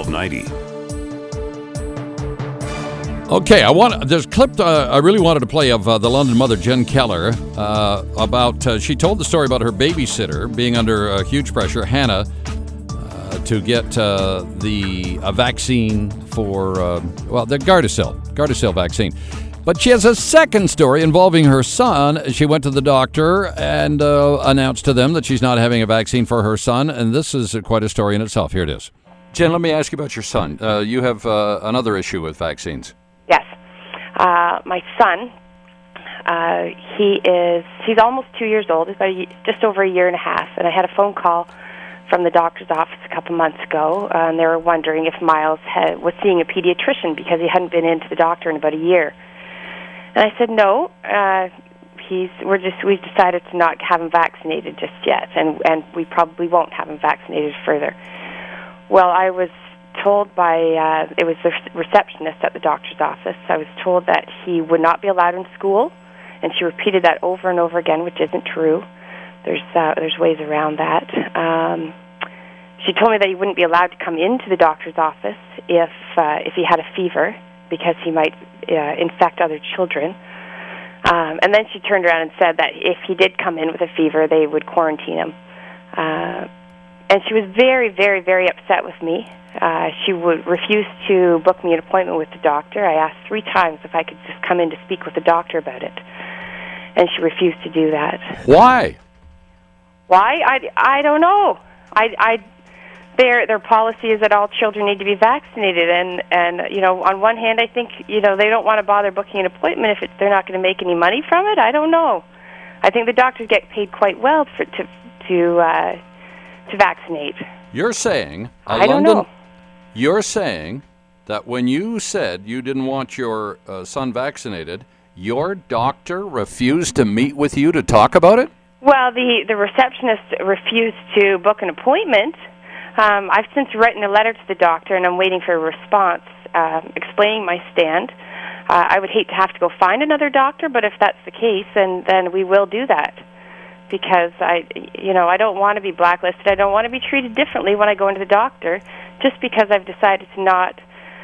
1290. Okay, there's a clip I really wanted to play of the London mother, Jen Keller, about, she told the story about her babysitter being under huge pressure, Hannah, to get a vaccine for, the Gardasil vaccine. But she has a second story involving her son. She went to the doctor and announced to them that she's not having a vaccine for her son, and this is quite a story in itself. Here it is. Jen, let me ask you about your son. You have another issue with vaccines. Yes. My son, he's almost 2 years old. He's about just over a year and a half, and I had a phone call from the doctor's office a couple months ago, and they were wondering if Miles was seeing a pediatrician because he hadn't been into the doctor in about a year. And I said no. We've decided to not have him vaccinated just yet, and we probably won't have him vaccinated further. Well, I was told by it was the receptionist at the doctor's office. I was told that he would not be allowed in school, and she repeated that over and over again, which isn't true. There's ways around that. She told me that he wouldn't be allowed to come into the doctor's office if he had a fever, because he might infect other children. And then she turned around and said that if he did come in with a fever, they would quarantine him. And she was very, very, very upset with me. She would refuse to book me an appointment with the doctor. I asked 3 times if I could just come in to speak with the doctor about it, and she refused to do that. Why? Why? I don't know. Their policy is that all children need to be vaccinated, and on one hand, I think they don't want to bother booking an appointment if they're not going to make any money from it. I don't know. I think the doctors get paid quite well to vaccinate. You're saying I don't know. You're saying that when you said you didn't want your son vaccinated, your doctor refused to meet with you to talk about it? Well, the receptionist refused to book an appointment. I've since written a letter to the doctor, and I'm waiting for a response explaining my stand. I would hate to have to go find another doctor, but if that's the case, then we will do that. Because I don't want to be blacklisted. I don't want to be treated differently when I go into the doctor, just because I've decided to not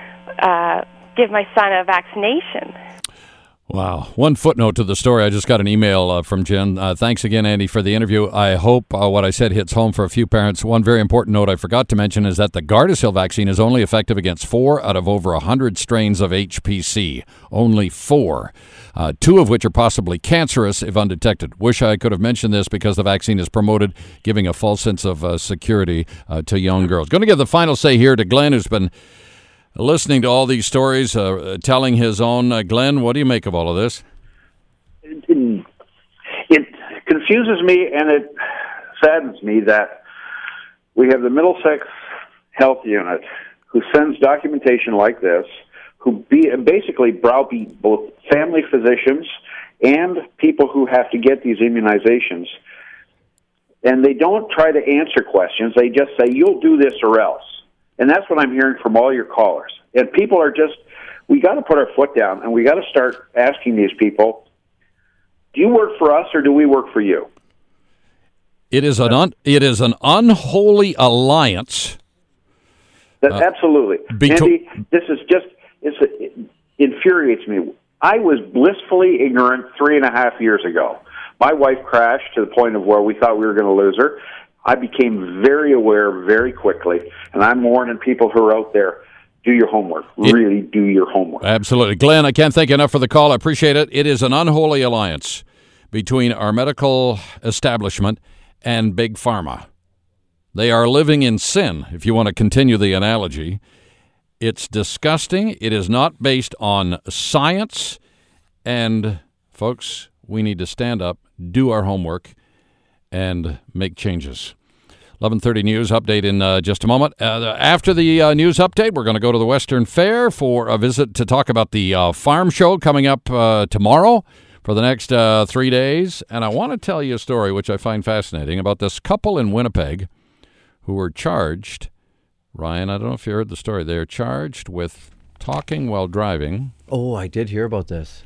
give my son a vaccination. Wow. One footnote to the story. I just got an email from Jen. Thanks again, Andy, for the interview. I hope what I said hits home for a few parents. One very important note I forgot to mention is that the Gardasil vaccine is only effective against 4 out of over 100 strains of HPC. Only 4. 2 of which are possibly cancerous if undetected. Wish I could have mentioned this because the vaccine is promoted, giving a false sense of security to young girls. Going to give the final say here to Glenn, who's been listening to all these stories, telling his own. Glenn, what do you make of all of this? It confuses me, and it saddens me that we have the Middlesex Health Unit who sends documentation like this, who basically browbeat both family physicians and people who have to get these immunizations. And they don't try to answer questions. They just say, you'll do this or else. And that's what I'm hearing from all your callers. And people are we got to put our foot down, and we got to start asking these people, do you work for us or do we work for you? It is an unholy alliance. Absolutely. Andy, this is it infuriates me. I was blissfully ignorant 3.5 years ago. My wife crashed to the point of where we thought we were going to lose her. I became very aware very quickly, and I'm warning people who are out there, do your homework. Really do your homework. Absolutely. Glenn, I can't thank you enough for the call. I appreciate it. It is an unholy alliance between our medical establishment and Big Pharma. They are living in sin, if you want to continue the analogy. It's disgusting. It is not based on science. And, folks, we need to stand up, do our homework, and make changes. 11:30 news update in just a moment. After the news update, we're going to go to the Western Fair for a visit to talk about the farm show coming up tomorrow for the next 3 days. And I want to tell you a story which I find fascinating about this couple in Winnipeg who were charged. Ryan, I don't know if you heard the story. They're charged with talking while driving. Oh, I did hear about this.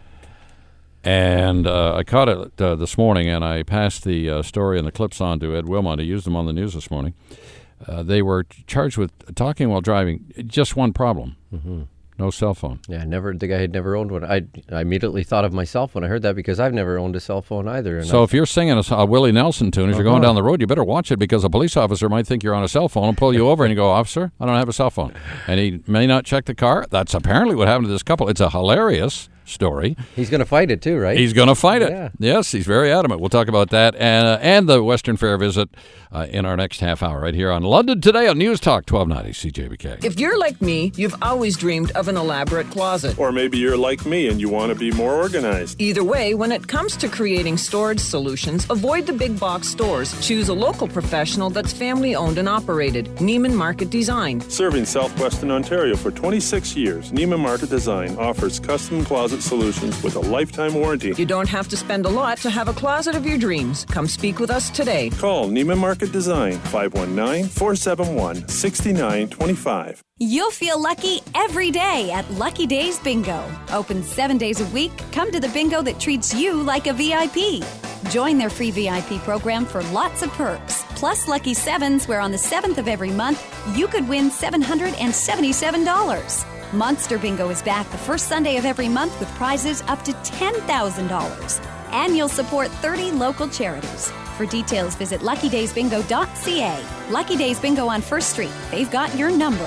And I caught it this morning, and I passed the story and the clips on to Ed Wilmot. He used them on the news this morning. They were charged with talking while driving. Just one problem. Mm-hmm. No cell phone. Yeah, the guy had never owned one. I immediately thought of myself when I heard that because I've never owned a cell phone either. So if you're singing a Willie Nelson tune as you're going down the road, you better watch it because a police officer might think you're on a cell phone and pull you over and you go, "Officer, I don't have a cell phone." And he may not check the car. That's apparently what happened to this couple. It's a hilarious story. He's going to fight it too, right? He's going to fight it. Yeah. Yes, he's very adamant. We'll talk about that and the Western Fair visit in our next half hour right here on London Today on News Talk 1290 CJBK. If you're like me, you've always dreamed of an elaborate closet. Or maybe you're like me and you want to be more organized. Either way, when it comes to creating storage solutions, avoid the big box stores. Choose a local professional that's family owned and operated. Neiman Market Design. Serving Southwestern Ontario for 26 years, Neiman Market Design offers custom closet solutions with a lifetime warranty. You don't have to spend a lot to have a closet of your dreams. Come speak with us today. Call Neiman Market Design, 519-471-6925. You'll feel lucky every day at Lucky Days Bingo. Open 7 days a week. Come to the bingo that treats you like a VIP. Join their free VIP program for lots of perks. Plus Lucky 7s, where on the 7th of every month, you could win $777. Monster Bingo is back the first Sunday of every month with prizes up to $10,000. And you'll support 30 local charities. For details, visit LuckyDaysBingo.ca. Lucky Days Bingo on First Street. They've got your number.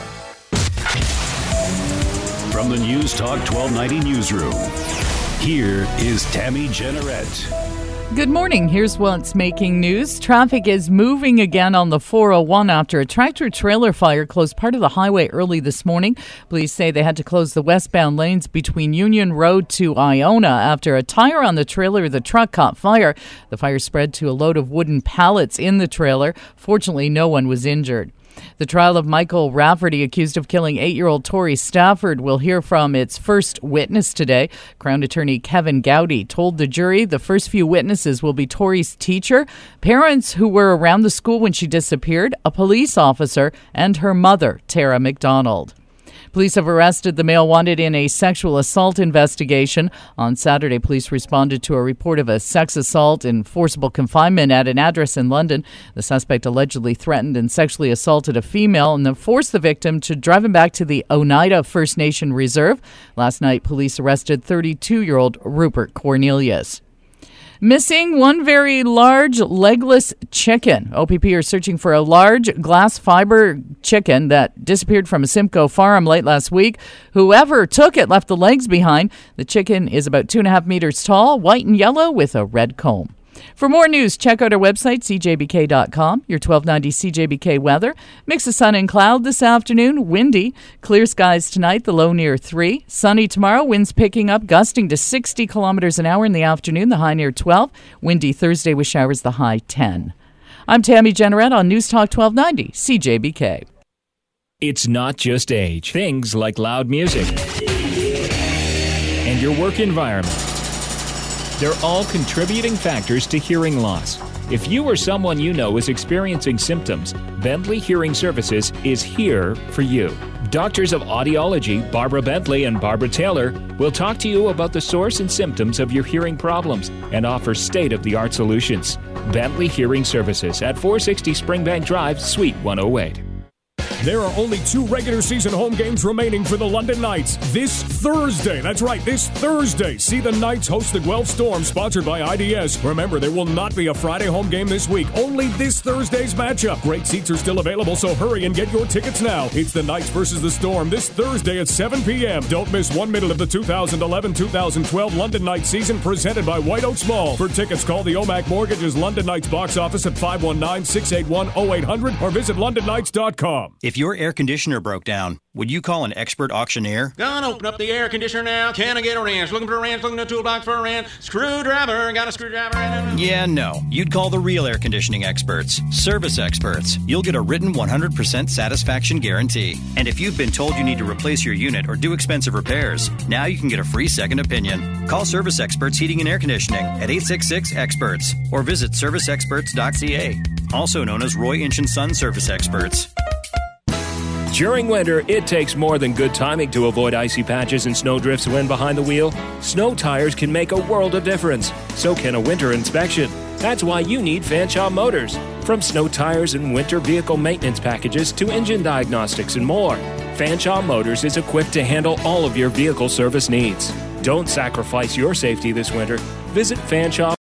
From the News Talk 1290 newsroom, here is Tammy Jenneret. Good morning. Here's what's making news. Traffic is moving again on the 401 after a tractor-trailer fire closed part of the highway early this morning. Police say they had to close the westbound lanes between Union Road to Iona after a tire on the trailer of the truck caught fire. The fire spread to a load of wooden pallets in the trailer. Fortunately, no one was injured. The trial of Michael Rafferty, accused of killing 8-year-old Tori Stafford, will hear from its first witness today. Crown Attorney Kevin Gowdy told the jury the first few witnesses will be Tori's teacher, parents who were around the school when she disappeared, a police officer, and her mother, Tara McDonald. Police have arrested the male wanted in a sexual assault investigation. On Saturday, police responded to a report of a sex assault and forcible confinement at an address in London. The suspect allegedly threatened and sexually assaulted a female and then forced the victim to drive him back to the Oneida First Nation Reserve. Last night, police arrested 32-year-old Rupert Cornelius. Missing one very large legless chicken. OPP are searching for a large glass fiber chicken that disappeared from a Simcoe farm late last week. Whoever took it left the legs behind. The chicken is about 2.5 meters tall, white and yellow with a red comb. For more news, check out our website, cjbk.com. Your 1290 CJBK weather. Mix of sun and cloud this afternoon. Windy. Clear skies tonight, the low near 3. Sunny tomorrow, winds picking up, gusting to 60 kilometers an hour in the afternoon, the high near 12. Windy Thursday with showers, the high 10. I'm Tammy Jenneret on News Talk 1290 CJBK. It's not just age. Things like loud music and your work environment. They're all contributing factors to hearing loss. If you or someone you know is experiencing symptoms, Bentley Hearing Services is here for you. Doctors of Audiology, Barbara Bentley and Barbara Taylor, will talk to you about the source and symptoms of your hearing problems and offer state-of-the-art solutions. Bentley Hearing Services at 460 Springbank Drive, Suite 108. There are only 2 regular season home games remaining for the London Knights. This Thursday, that's right, this Thursday, see the Knights host the Guelph Storm, sponsored by IDS. Remember, there will not be a Friday home game this week, only this Thursday's matchup. Great seats are still available, so hurry and get your tickets now. It's the Knights versus the Storm this Thursday at 7 p.m. Don't miss 1 minute of the 2011-2012 London Knights season presented by White Oaks Mall. For tickets, call the OMAC Mortgage's London Knights box office at 519-681-0800 or visit londonnights.com. If your air conditioner broke down, would you call an expert auctioneer? Gonna open up the air conditioner now. Can I get a wrench? Looking for a wrench, looking at a toolbox for a wrench. Screwdriver, got a screwdriver. Yeah, no. You'd call the real air conditioning experts. Service experts. You'll get a written 100% satisfaction guarantee. And if you've been told you need to replace your unit or do expensive repairs, now you can get a free second opinion. Call Service Experts Heating and Air Conditioning at 866-EXPERTS or visit serviceexperts.ca. Also known as Roy Inch & Son Service Experts. During winter, it takes more than good timing to avoid icy patches and snow drifts when behind the wheel. Snow tires can make a world of difference. So can a winter inspection. That's why you need Fanshawe Motors. From snow tires and winter vehicle maintenance packages to engine diagnostics and more, Fanshawe Motors is equipped to handle all of your vehicle service needs. Don't sacrifice your safety this winter. Visit Fanshawe